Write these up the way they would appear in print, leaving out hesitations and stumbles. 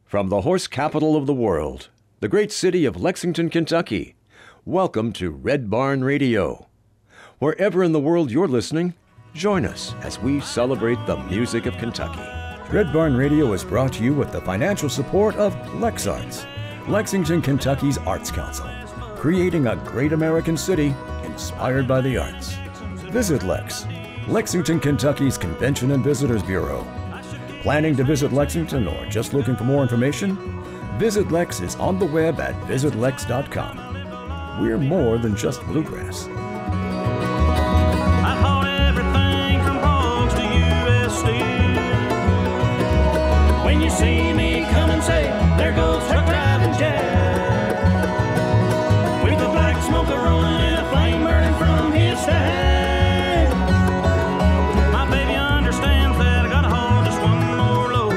From the horse capital of the world, the great city of Lexington, Kentucky, welcome to Red Barn Radio. Wherever in the world you're listening, join us as we celebrate the music of Kentucky. Red Barn Radio is brought to you with the financial support of LexArts, Lexington, Kentucky's Arts Council, creating a great American city inspired by the arts. Visit Lex, Lexington, Kentucky's Convention and Visitors Bureau. Planning to visit Lexington or just looking for more information? Visit Lex is on the web at visitlex.com. We're more than just bluegrass. I hauled everything from hogs to USC. When you see me come and say, there goes truck driving Jack, with the black smoke rolling and a flame burning from his stack. My baby understands that I gotta haul just one more load.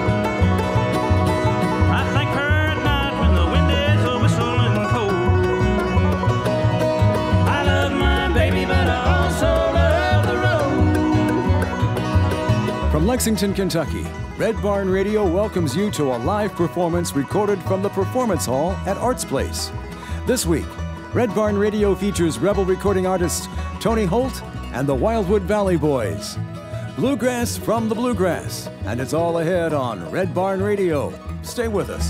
I thank her at night when the wind is a whistling cold. I love my baby, but I also love the road. From Lexington, Kentucky, Red Barn Radio welcomes you to a live performance recorded from the Performance Hall at Arts Place. This week, Red Barn Radio features rebel recording artists Tony Holt and the Wildwood Valley Boys. Bluegrass from the Bluegrass, and it's all ahead on Red Barn Radio. Stay with us.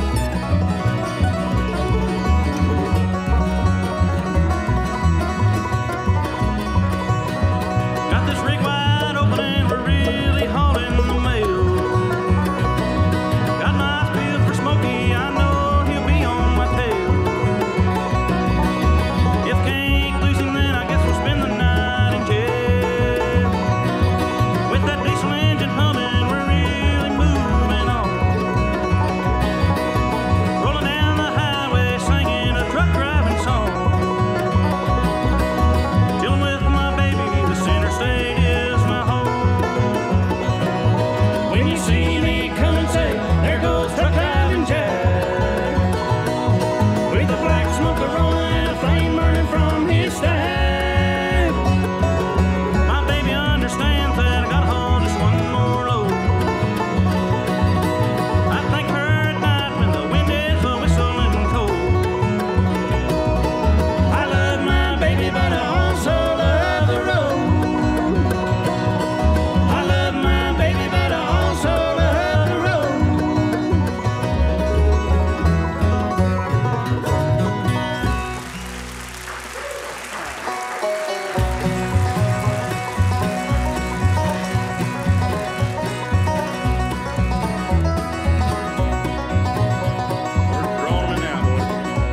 Got this rig wide open and we're really hauling the mail. Got my eyes peeled for Smokey, I know he'll be on my tail. If can't lose him, then I guess we'll spend the night in jail. With that diesel engine humming, we're really moving on. Rolling down the highway, singing a truck driving song. Chilling with my baby, the center state is my home. When you see me come and say, there goes truck driving Jack, with the black smoke rolling and a flame burning from his stack. My baby understands that I gotta haul just one more load. I thank her at night when the wind is a whistling cold. I love my baby, but I also love the road. I love my baby, but I also love the road. We're rolling now, boys.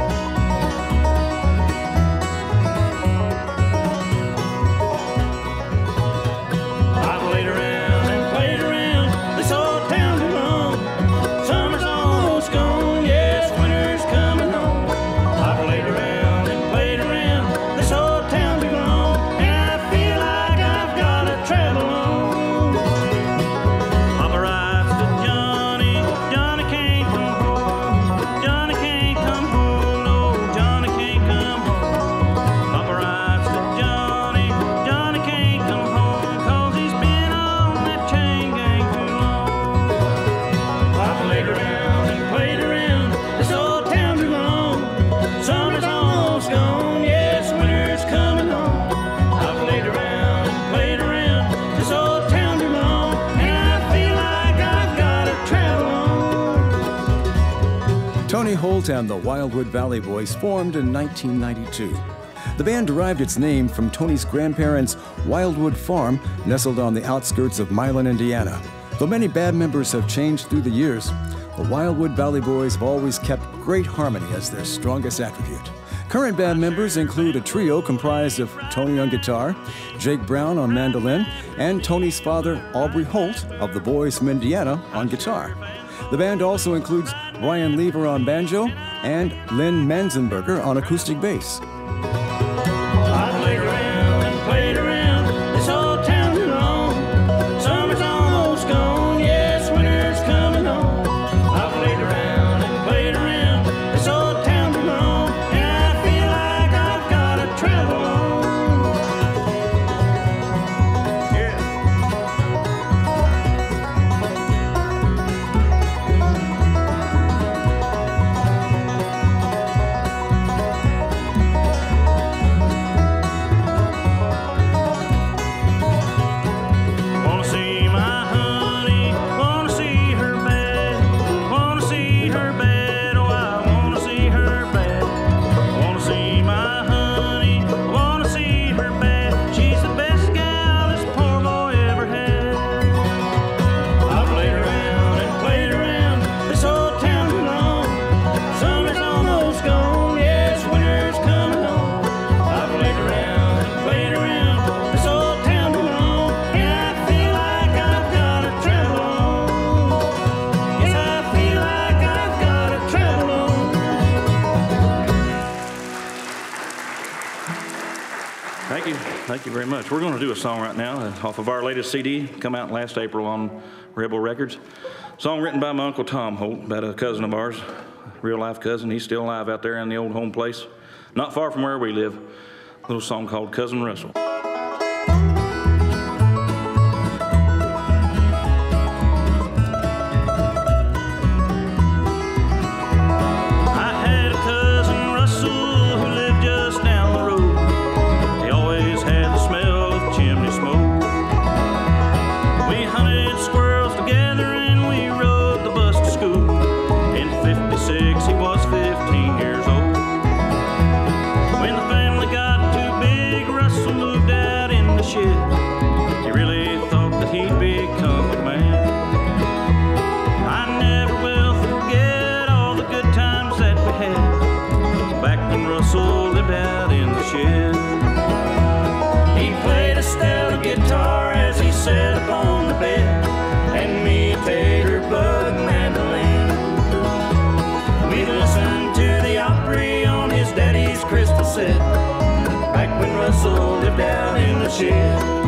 I've laid around and played around this old town too long. Summer's almost gone, yes, winter's coming home. I've laid around and played around this old town too long, and I feel like I've gotta travel on. Papa writes to Johnny, Johnny can't come home. Johnny can't come home, no, Johnny can't come home. Papa writes to Johnny, Johnny can't come home, 'cause he's been on that chain gang too long. I've laid around and played around this old town too long. Summer's almost gone, yes, winter's coming home. I've laid around and played around this old town too long, and I feel like I've gotta travel on. Tony Holt and the Wildwood Valley Boys formed in 1992. The band derived its name from Tony's grandparents' Wildwood Farm, nestled on the outskirts of Milan, Indiana. Though many band members have changed through the years, the Wildwood Valley Boys have always kept great harmony as their strongest attribute. Current band members include a trio comprised of Tony on guitar, Jake Brown on mandolin, and Tony's father, Aubrey Holt, of the Boys from Indiana, on guitar. The band also includes Brian Lever on banjo and Lynn Manzenberger on acoustic bass. I've laid around and played around this old town too long. Summer's almost gone, yes, winter's coming home. I've laid around and played around this old town too long, and I feel like I've gotta travel on. Yeah. Thank you very much. We're going to do a song right now off of our latest CD, come out last April on Rebel Records. Song written by my Uncle Tom Holt, about a cousin of ours, real life cousin. He's still alive out there in the old home place, not far from where we live. A little song called Cousin Russell. Back when Russell lived out in the shed.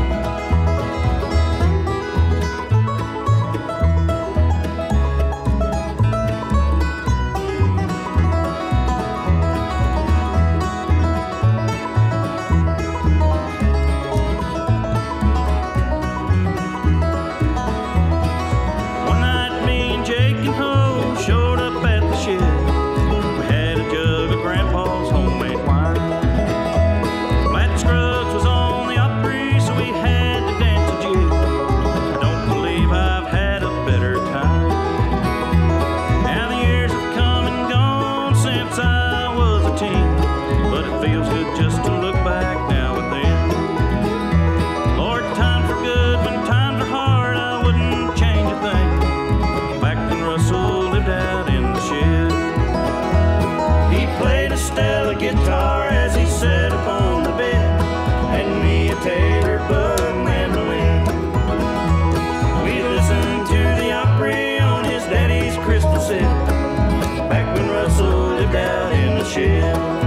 One night me and Jake and Ho showed up at the shed. We had a jug of Grandpa's homemade wine. Scruggs was on the Opry, so we had to dance a jig. I don't believe I've had a better time. Now the years have come and gone since I was a teen, but it feels good just to look back now and then. Lord, times are good when times are hard, I wouldn't change a thing. Back when Russell lived out in the shed, he played a Stella guitar as he sat upon the bed. Taylor, Bud, mandolin. We listened to the Opry on his daddy's crystal set, back when Russell lived out in the shed.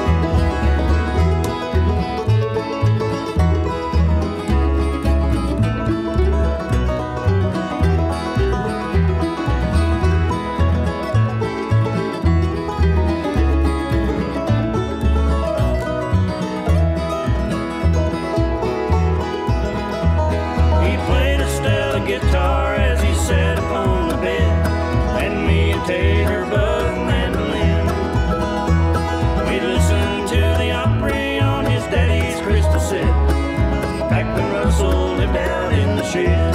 Guitar as he sat upon the bed, and me and Taylor, Bud, mandolin. We listened to the Opry on his daddy's crystal set, back when Russell lived out in the shed.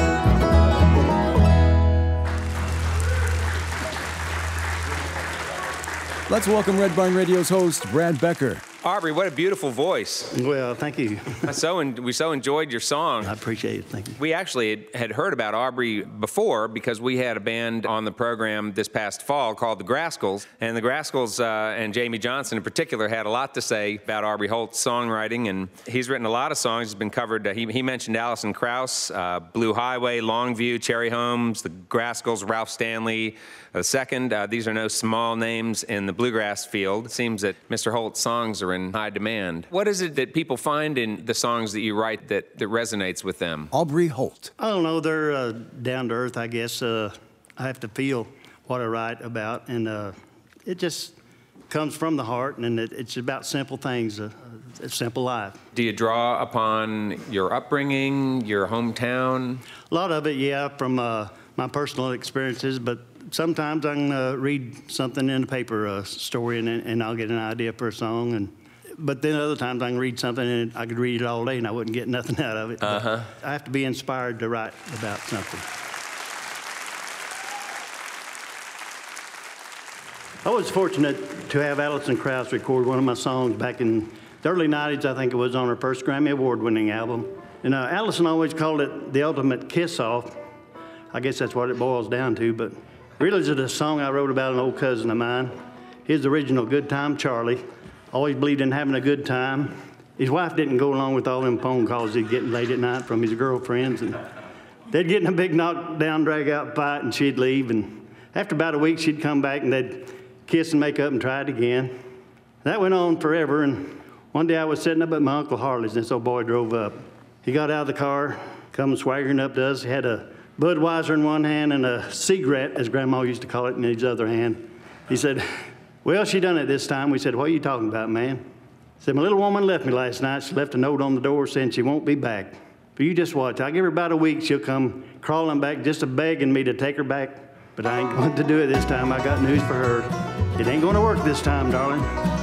Let's welcome Red Barn Radio's host, Brad Becker. Aubrey, what a beautiful voice. Well, thank you. We so enjoyed your song. I appreciate it. Thank you. We actually had heard about Aubrey before because we had a band on the program this past fall called the Grascals. And the Grascals and Jamie Johnson in particular had a lot to say about Aubrey Holt's songwriting. And he's written a lot of songs. He's been covered. He mentioned Alison Krauss, Blue Highway, Longview, Cherry Holmes, the Grascals, Ralph Stanley II. These are no small names in the bluegrass field. It seems that Mr. Holt's songs are in high demand. What is it that people find in the songs that you write that resonates with them? Aubrey Holt. I don't know. They're down to earth, I guess. I have to feel what I write about, and it just comes from the heart, and it's about simple things, a simple life. Do you draw upon your upbringing, your hometown? A lot of it, yeah, from my personal experiences, but sometimes I can read something in the paper, story, and I'll get an idea for a song. But then other times I can read something and I could read it all day and I wouldn't get nothing out of it. I have to be inspired to write about something. I was fortunate to have Alison Krauss record one of my songs back in the early 90s. I think it was on her first Grammy Award-winning album. And Alison always called it the ultimate kiss-off. I guess that's what it boils down to, but really it's a song I wrote about an old cousin of mine. His original Good Time Charlie. Always believed in having a good time. His wife didn't go along with all them phone calls he'd get late at night from his girlfriends. And they'd get in a big knockdown, drag-out fight, and she'd leave. And after about a week, she'd come back, and they'd kiss and make up and try it again. That went on forever, and One day I was sitting up at my Uncle Harley's, and this old boy drove up. He got out of the car, come swaggering up to us. He had a Budweiser in one hand and a cigarette, as Grandma used to call it, in his other hand. He said, well, she done it this time. We said, what are you talking about, man? He said, my little woman left me last night. She left a note on the door saying she won't be back. But you just watch. I give her about a week. She'll come crawling back just a begging me to take her back. But I ain't going to do it this time. I got news for her. It ain't going to work this time, darling.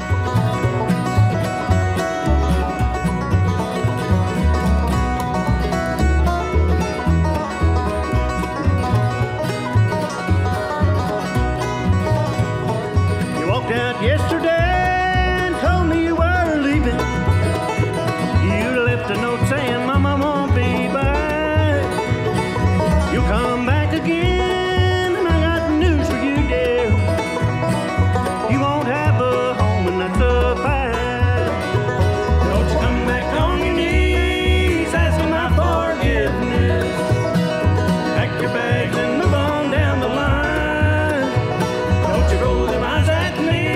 Yesterday and told me you were leaving. You left a note saying Mama won't be back. You'll come back again, and I got news for you, dear. You won't have a home, and that's a fact. Don't you come back on your knees asking my forgiveness. Pack your bags and move on down the line. Don't you roll them eyes at me.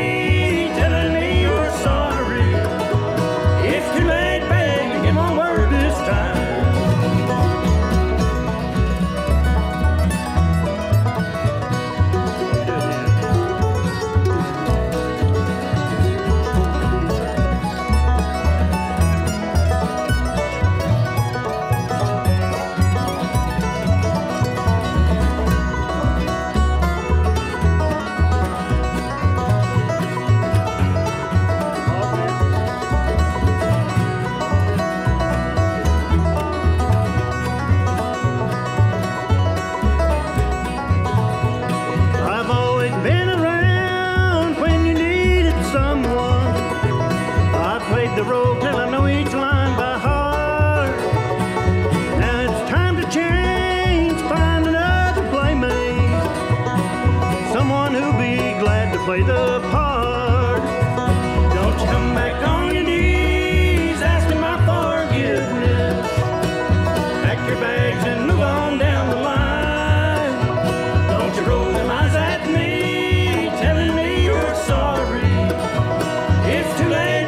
The road till I know each line by heart. Now it's time to change, find another playmate, someone who'll be glad to play the part. Don't you come back on your knees asking my forgiveness. Pack your bags and move on down the line. Don't you roll them eyes at me, telling me you're sorry. It's too late.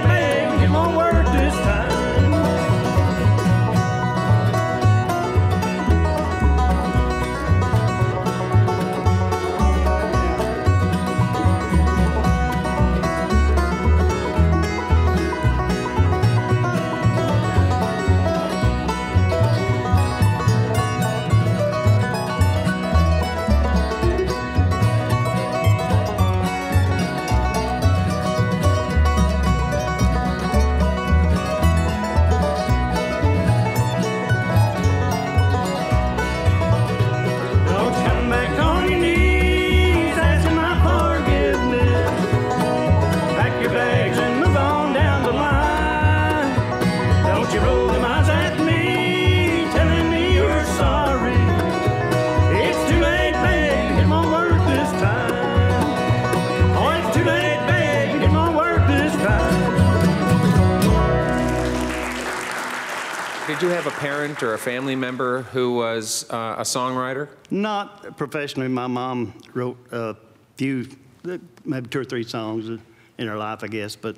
Did you have a parent or a family member who was a songwriter? Not professionally. My mom wrote a few, maybe 2 or 3 songs in her life, I guess, but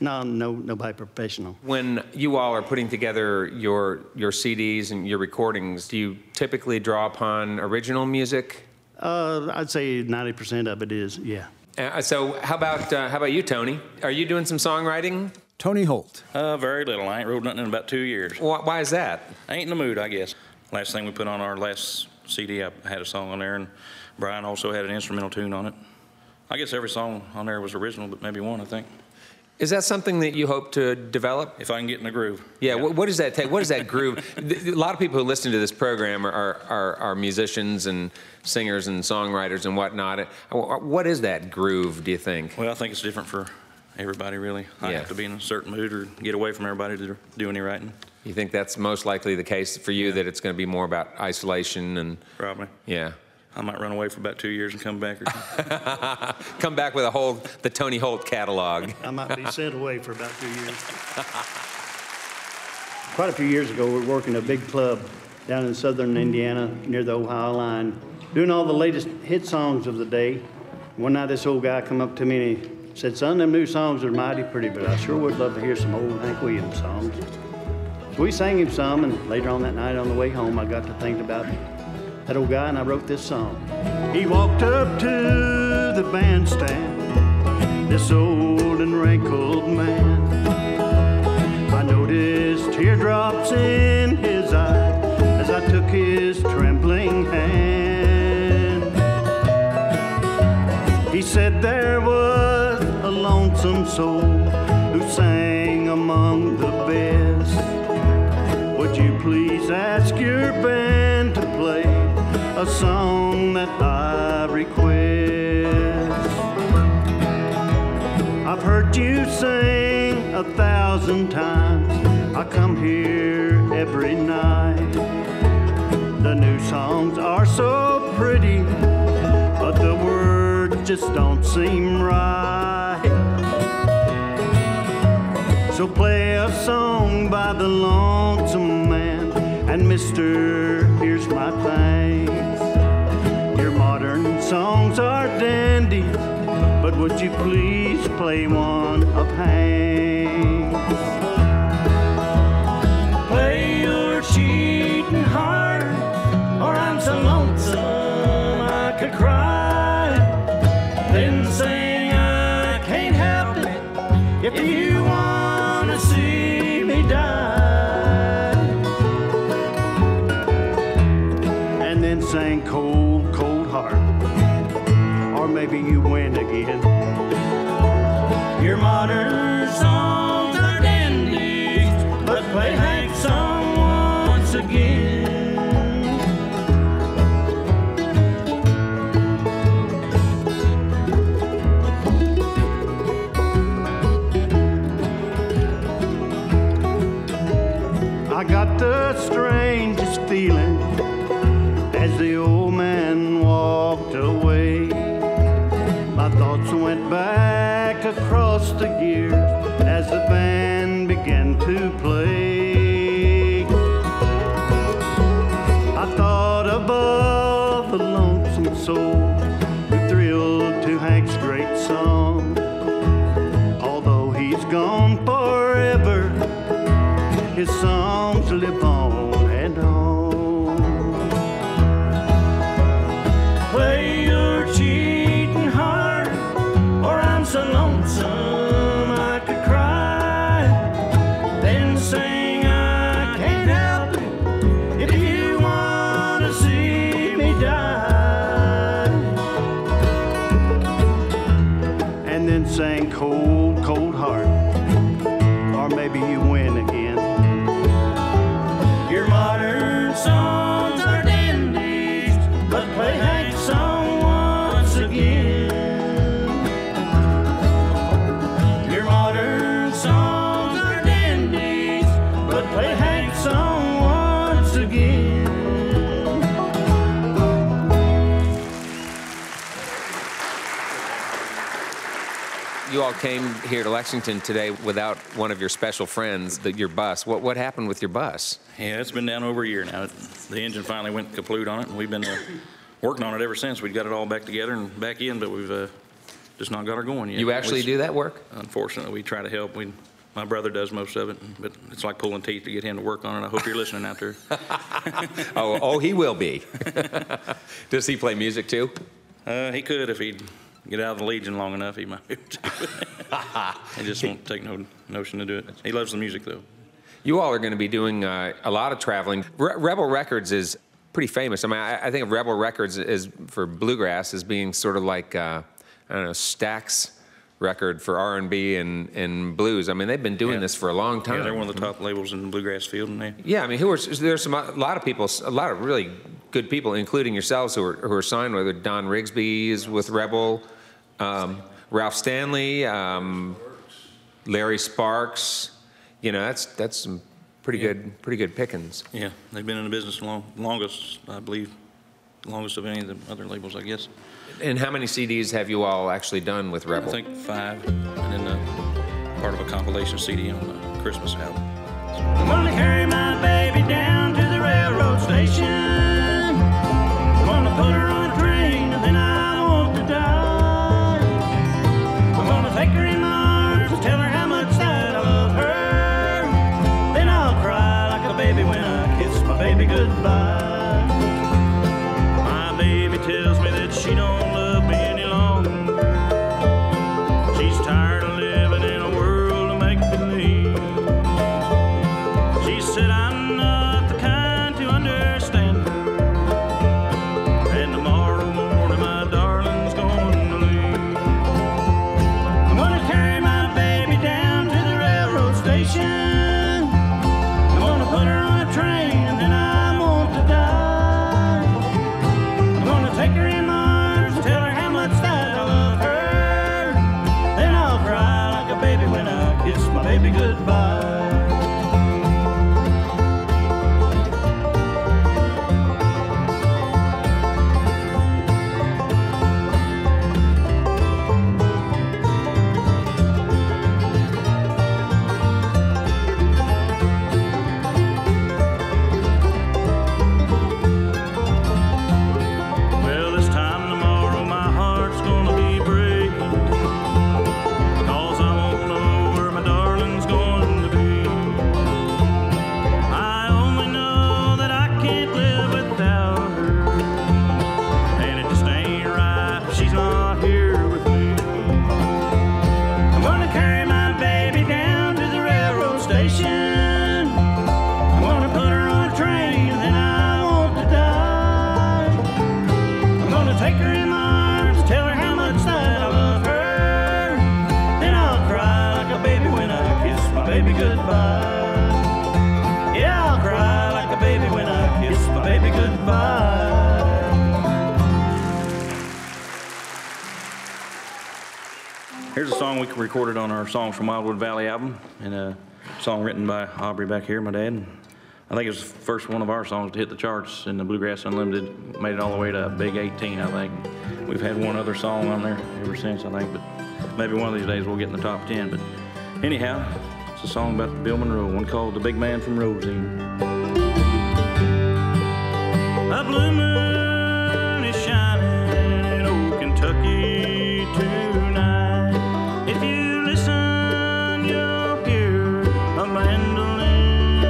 nobody professional. When you all are putting together your CDs and your recordings, do you typically draw upon original music? I'd say 90% of it is, yeah. So how about you, Tony? Are you doing some songwriting? Tony Holt. Very little. I ain't wrote nothing in about 2 years. Why is that? I ain't in the mood, I guess. Last thing we put on our last CD, I had a song on there, and Brian also had an instrumental tune on it. I guess every song on there was original, but maybe one, I think. Is that something that you hope to develop? If I can get in the groove. Yeah, yeah. What does that take? What does that groove? A lot of people who listen to this program are musicians and singers and songwriters and whatnot. What is that groove, do you think? Well, I think it's different for everybody, really. I have to be in a certain mood or get away from everybody to do any writing. You think that's most likely the case for you, that it's going to be more about isolation and... Probably. Yeah. I might run away for about 2 years and come back. Or come back with the Tony Holt catalog. I might be sent away for about 2 years. Quite a few years ago, we were working a big club down in southern Indiana near the Ohio line, doing all the latest hit songs of the day. One night, this old guy come up to me and he Said, son, them new songs are mighty pretty, but I sure would love to hear some old Hank Williams songs. So we sang him some, and later on that night on the way home, I got to thinking about that old guy, and I wrote this song. He walked up to the bandstand, this old and wrinkled man. I noticed teardrops in his eye as I took his trembling hand. He said there was a lonesome soul who sang among the best. Would you please ask your band to play a song that I request? I've heard you sing 1,000 times. I come here every night. The new songs are so pretty, but the words just don't seem right. So play a song by the lonesome man, and mister, here's my thanks. Your modern songs are dandy, but would you please play one of Hank's? Play your cheating heart, or I'm so lonesome I could cry. Then sing I can't help it if you wanna see me die. And then sing Cold, Cold Heart, or maybe you win again. Your modern songs are dandies, but play Hank's song once again. I got the strangest feeling as the old man walked away. My thoughts went back across the years as the band began to play. I thought of all the lonesome soul who thrilled to Hank's great song. Although he's gone forever, his songs live on and on. Play your cheating heart, or I'm so lonesome I could cry. Then sing I can't help it if you wanna see me die. And then sang Cold, Cold Heart, or maybe you win again. Your modern songs are dandies, but play Hank's song once again. Your modern songs are dandies, but play Hank's song once again. You all came here to Lexington today without one of your special friends, your bus. What happened with your bus? Yeah, it's been down over a year now. The engine finally went kaput on it, and we've been working on it ever since. We got it all back together and back in, but we've just not got her going yet. You actually do that work? Unfortunately, we try to help. My brother does most of it, but it's like pulling teeth to get him to work on it. I hope you're listening out there. Oh, he will be. Does he play music too? He could if he'd get out of the Legion long enough. He might be able to. He just won't take no notion to do it. He loves the music, though. You all are going to be doing a lot of traveling. Rebel Records is pretty famous. I mean, I think of Rebel Records is for bluegrass as being sort of like I don't know, Stax record for R&B and blues. I mean, they've been doing this for a long time. Yeah, they're one of the top labels in the bluegrass field. And yeah, I mean, there's a lot of people, a lot of really good people, including yourselves, who are signed. Whether Don Rigsby is with Rebel, Ralph Stanley, Larry Sparks. You know, that's some pretty good pickings. Yeah, they've been in the business longest, I believe, longest of any of the other labels, I guess. And how many CDs have you all actually done with Rebel? I think 5, and then part of a compilation CD on the Christmas album. I'm gonna carry my baby down to the railroad station. I'm gonna put her on a train, and then I want to die. I'm gonna take goodbye. Here's a song we recorded on our Songs from Wildwood Valley album, and a song written by Aubrey back here, my dad. I think it was the first one of our songs to hit the charts in the Bluegrass Unlimited. Made it all the way to Big 18, I think. We've had one other song on there ever since, I think, but maybe one of these days we'll get in the top 10. But anyhow, it's a song about Bill Monroe, one called The Big Man from Rosine. A blue moon is shining in old Kentucky tonight. If you listen, you'll hear a mandolin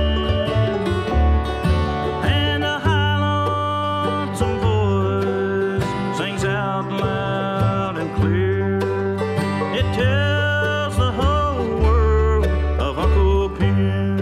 and a high lonesome voice sings out loud and clear. It tells the whole world of Uncle Pin.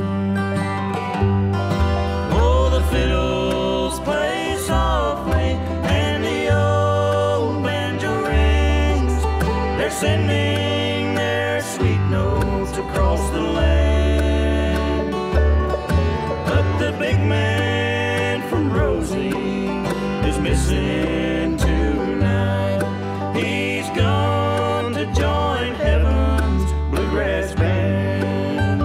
Oh, the fiddles play softly and the old banjo rings. They're sending their sweet notes across the land. But the big man from Rosie is missing tonight. He's gone to join Heaven's Bluegrass Band.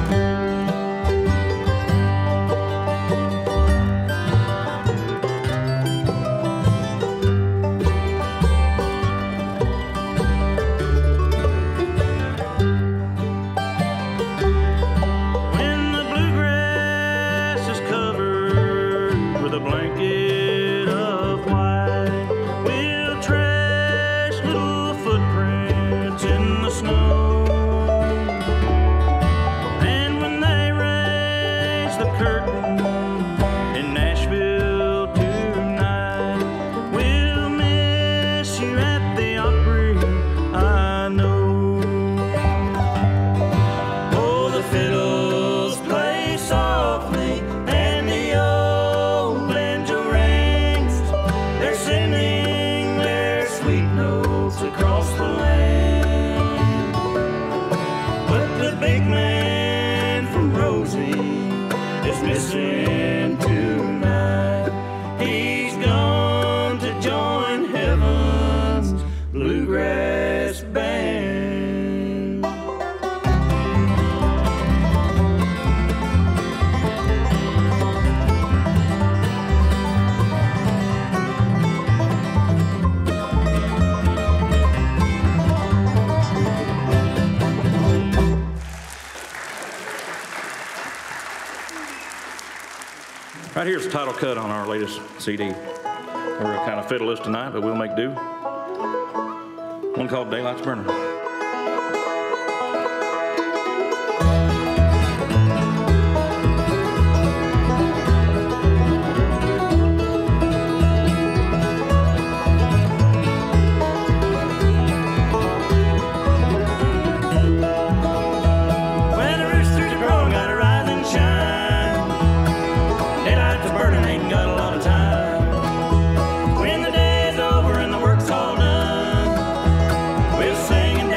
When the bluegrass is covered with a blanket of white, we'll trace little footprints in the snow. And when they raise the curtain in Nashville tonight, we'll miss you at the Opry, I know. Oh, the fiddles play softly and the old banjo rings. They're sending their sweet notes across the land. But the big man from Rosie is missing tonight. He's gone to join Heaven's Bluegrass Band. Right here's the title cut on our latest CD. We're kind of fiddleless tonight, but we'll make do. One called Daylight's Burning. When the roosters are crowing, gotta rise and shine. Daylight's a burning, ain't got a lot of time. When the day's over and the work's all done, we'll sing and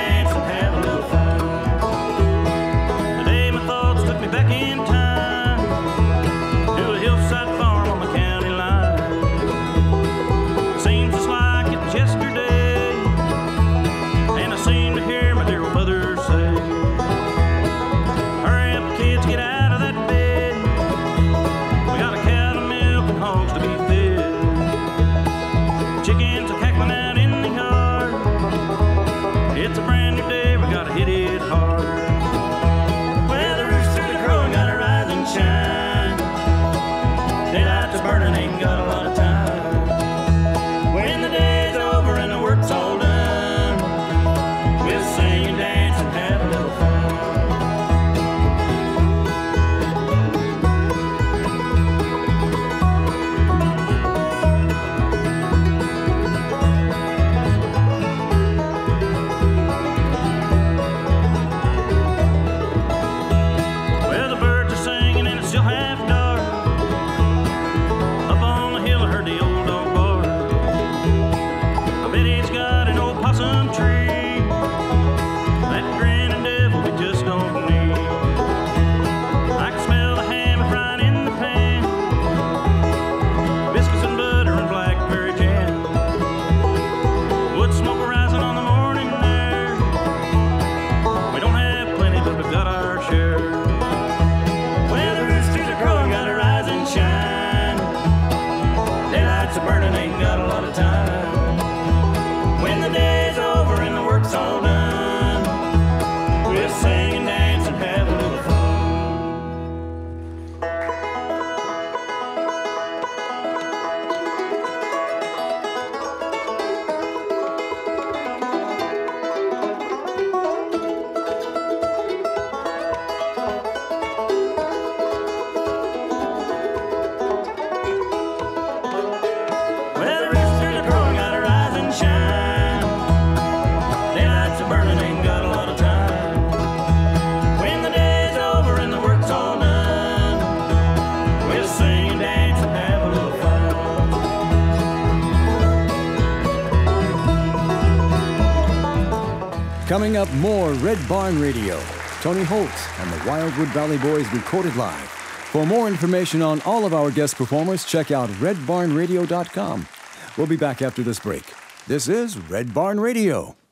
Coming up, more Red Barn Radio. Tony Holt and the Wildwood Valley Boys recorded live. For more information on all of our guest performers, check out redbarnradio.com. We'll be back after this break. This is Red Barn Radio.